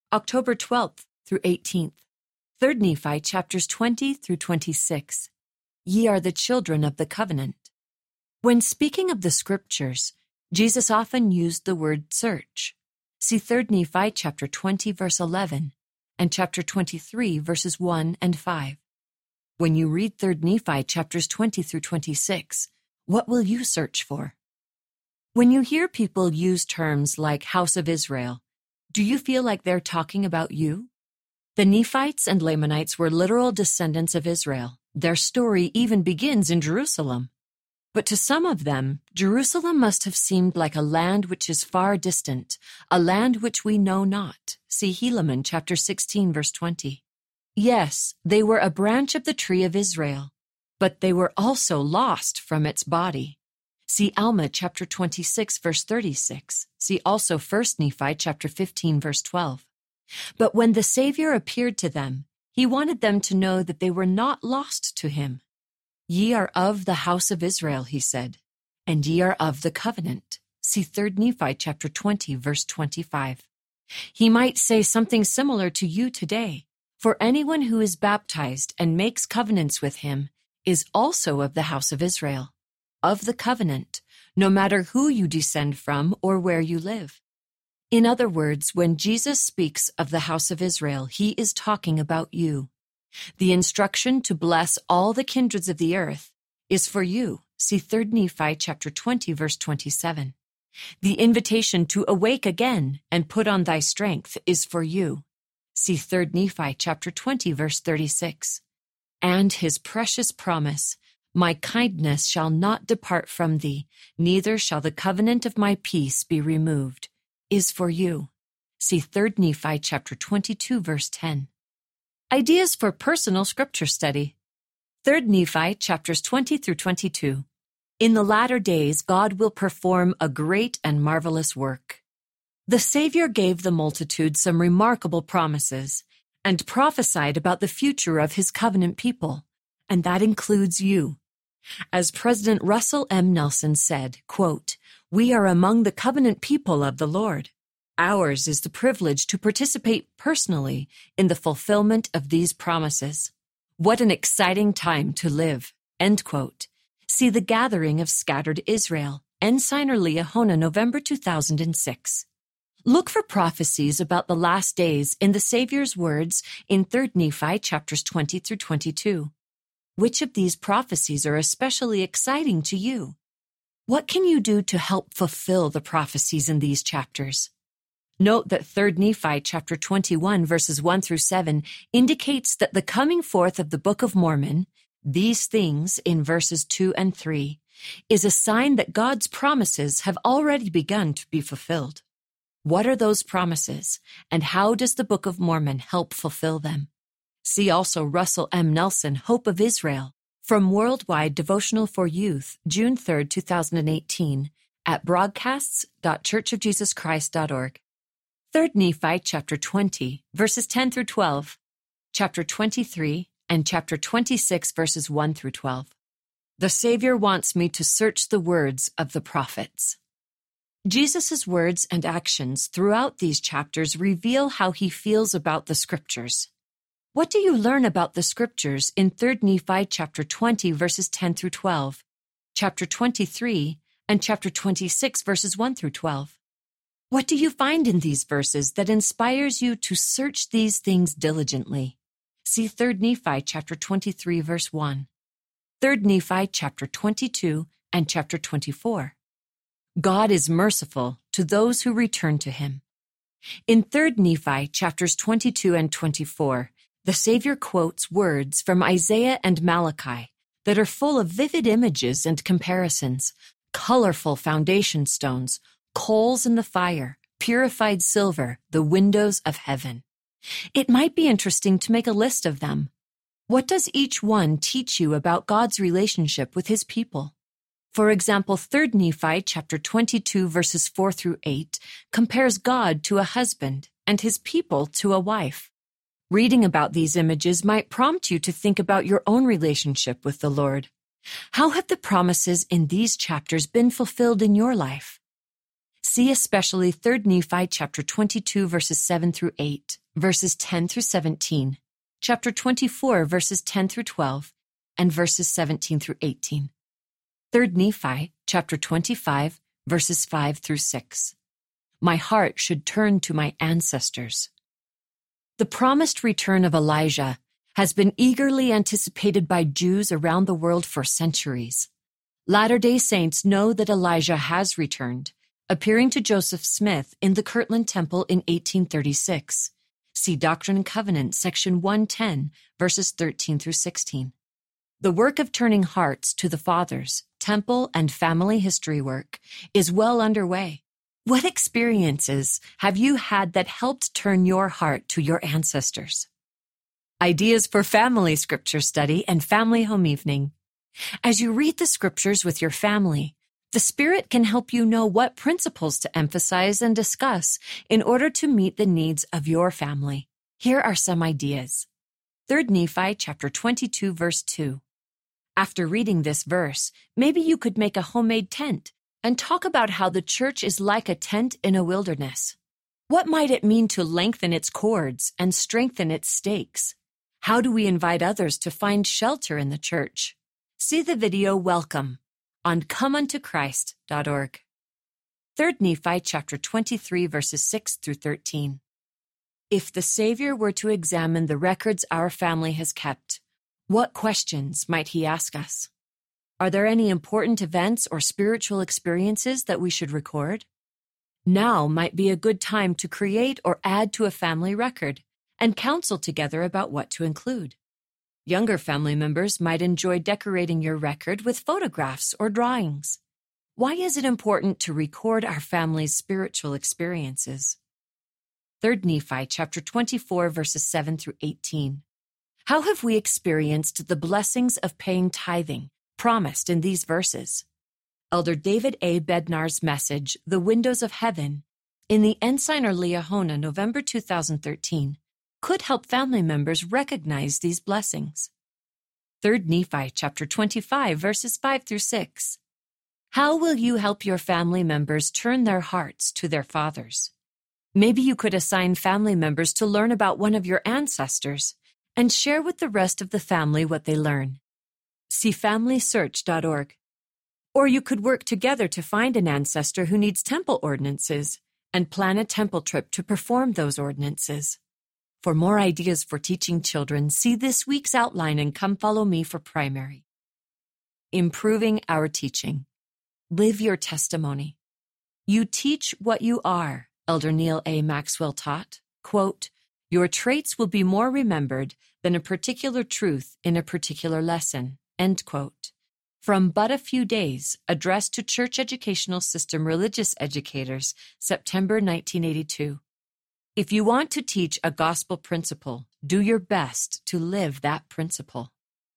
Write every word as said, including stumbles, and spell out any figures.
October twelfth through eighteenth. Third Nephi chapters twenty through twenty-six. Ye are the children of the covenant. When speaking of the scriptures, Jesus often used the word search. See Third Nephi chapter twenty verse eleven and chapter twenty-three verses one and five. When you read Third Nephi chapters twenty through twenty-six, what will you search for? When you hear people use terms like House of Israel, do you feel like they're talking about you? The Nephites and Lamanites were literal descendants of Israel. Their story even begins in Jerusalem. But to some of them, Jerusalem must have seemed like a land which is far distant, a land which we know not. See Helaman chapter sixteen verse twenty. Yes, they were a branch of the tree of Israel, but they were also lost from its body. See Alma chapter twenty-six verse thirty-six. See also First Nephi chapter fifteen verse twelve. But when the Savior appeared to them, he wanted them to know that they were not lost to him. Ye are of the house of Israel, he said, and ye are of the covenant. See Third Nephi chapter twenty verse twenty-five. He might say something similar to you today. For anyone who is baptized and makes covenants with him is also of the house of Israel, of the covenant, no matter who you descend from or where you live. In other words, when Jesus speaks of the house of Israel, he is talking about you. The instruction to bless all the kindreds of the earth is for you. See Third Nephi chapter twenty verse twenty-seven. The invitation to awake again and put on thy strength is for you. See Third Nephi chapter twenty verse thirty-six. And his precious promise, my kindness shall not depart from thee, neither shall the covenant of my peace be removed, is for you. See Third Nephi chapter twenty-two verse ten. Ideas for personal scripture study. Third Nephi chapters twenty through twenty-two. In the latter days God will perform a great and marvelous work. The Savior gave the multitude some remarkable promises and prophesied about the future of his covenant people, and that includes you. As President Russell M. Nelson said, quote, "We are among the covenant people of the Lord. Ours is the privilege to participate personally in the fulfillment of these promises. What an exciting time to live." End quote. See The Gathering of Scattered Israel, Ensign or Liahona, November two thousand six. Look for prophecies about the last days in the Savior's words in Third Nephi chapters twenty through twenty-two. Which of these prophecies are especially exciting to you? What can you do to help fulfill the prophecies in these chapters? Note that Third Nephi chapter twenty-one verses one through seven indicates that the coming forth of the Book of Mormon, these things in verses two and three, is a sign that God's promises have already begun to be fulfilled. What are those promises, and how does the Book of Mormon help fulfill them? See also Russell M. Nelson, Hope of Israel, from Worldwide Devotional for Youth, June third, two thousand eighteen, at broadcasts dot church of jesus christ dot org. Third Nephi chapter twenty, verses ten through twelve, chapter twenty-three, and chapter twenty-six, verses one through twelve. The Savior wants me to search the words of the prophets. Jesus' words and actions throughout these chapters reveal how he feels about the scriptures. What do you learn about the scriptures in Third Nephi chapter twenty, verses ten through twelve, chapter twenty-three, and chapter twenty-six, verses one through twelve? What do you find in these verses that inspires you to search these things diligently? See Third Nephi chapter twenty-three, verse one, Third Nephi chapter twenty-two, and chapter twenty-four. God is merciful to those who return to him. In Third Nephi chapters twenty-two and twenty-four, the Savior quotes words from Isaiah and Malachi that are full of vivid images and comparisons, colorful foundation stones, coals in the fire, purified silver, the windows of heaven. It might be interesting to make a list of them. What does each one teach you about God's relationship with his people? For example, Third Nephi chapter twenty-two verses four through eight compares God to a husband and his people to a wife. Reading about these images might prompt you to think about your own relationship with the Lord. How have the promises in these chapters been fulfilled in your life? See especially Third Nephi chapter twenty-two verses seven through eight. verses ten through seventeen, chapter twenty-four, verses ten through twelve, and verses seventeen through eighteen. Third Nephi, chapter twenty-five, verses five through six. My heart should turn to my ancestors. The promised return of Elijah has been eagerly anticipated by Jews around the world for centuries. Latter-day Saints know that Elijah has returned, appearing to Joseph Smith in the Kirtland Temple in eighteen thirty-six. See Doctrine and Covenants, section one ten, verses thirteen through sixteen. The work of turning hearts to the fathers, temple and family history work, is well underway. What experiences have you had that helped turn your heart to your ancestors? Ideas for family scripture study and family home evening. As you read the scriptures with your family, the Spirit can help you know what principles to emphasize and discuss in order to meet the needs of your family. Here are some ideas. Third Nephi chapter twenty-two, verse two. After reading this verse, maybe you could make a homemade tent and talk about how the church is like a tent in a wilderness. What might it mean to lengthen its cords and strengthen its stakes? How do we invite others to find shelter in the church? See the video Welcome on come unto christ dot org. Third Nephi chapter twenty-three, verses six through thirteen. If the Savior were to examine the records our family has kept, what questions might he ask us? Are there any important events or spiritual experiences that we should record? Now might be a good time to create or add to a family record and counsel together about what to include. Younger family members might enjoy decorating your record with photographs or drawings. Why is it important to record our family's spiritual experiences? Third Nephi chapter twenty-four, verses seven through eighteen. How have we experienced the blessings of paying tithing promised in these verses? Elder David A. Bednar's message, The Windows of Heaven, in the Ensign or Liahona, November two thousand thirteen, could help family members recognize these blessings. Third Nephi chapter twenty-five, verses five through six. How will you help your family members turn their hearts to their fathers? Maybe you could assign family members to learn about one of your ancestors and share with the rest of the family what they learn. See family search dot org. Or you could work together to find an ancestor who needs temple ordinances and plan a temple trip to perform those ordinances. For more ideas for teaching children, see this week's outline and come follow me for primary. Improving our teaching. Live your testimony. You teach what you are, Elder Neil A. Maxwell taught. Quote, your traits will be more remembered than a particular truth in a particular lesson. End quote. From But a Few Days, addressed to Church Educational System Religious Educators, September nineteen eighty-two. If you want to teach a gospel principle, do your best to live that principle.